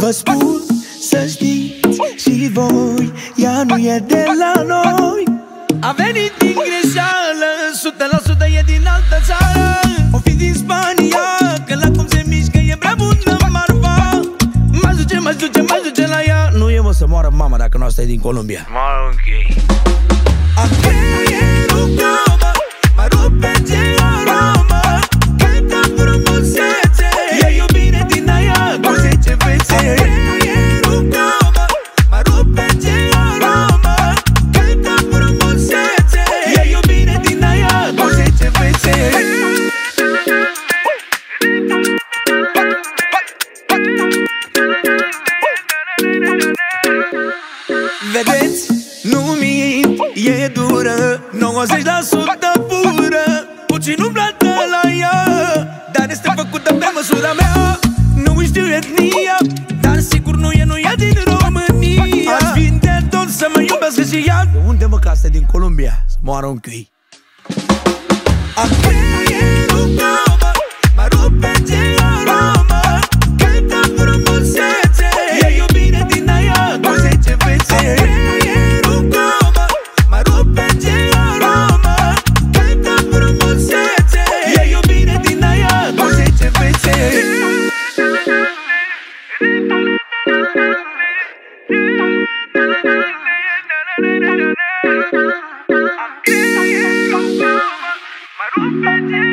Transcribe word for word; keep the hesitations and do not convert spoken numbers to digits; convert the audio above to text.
Vă spun să știți și voi, ea nu e de la noi. A venit din greșeală, sută la sută e din altă țară. O fi din Spania, că la cum se mișcă e prea bună marfa. M-aș duce, m-aș duce, m-aș duce la ea. Nu e, mă, să moară mama dacă noastră e din Columbia. Mă, ok. Acreierul gomă, mă rupe ce aromă, câtă frumusețe, e iubire din aia cu zece fețe. Acreierul gomă, mă rupe ce aromă, câtă frumusețe, e iubire din aia cu zece fețe. Vedeți? Nu mint, e dură, nouăzeci la sută pură. Puțin umblată la ea, dar este făcută pe măsura mea. Nu știu etnia, dar sigur nu e, nu e din România. Aș vinde tot să mă iubească și ea. De unde, mă, că asta e din Columbia? Să moară un cui. Acreierul gomă, mă rupe ce aromă, câtă frumusețe, e iubire din aia cu zece fețe. Acreierul gomă, mă rupe ce aromă, câtă frumusețe, e iubire din aia cu zece fețe. Mă rupe ce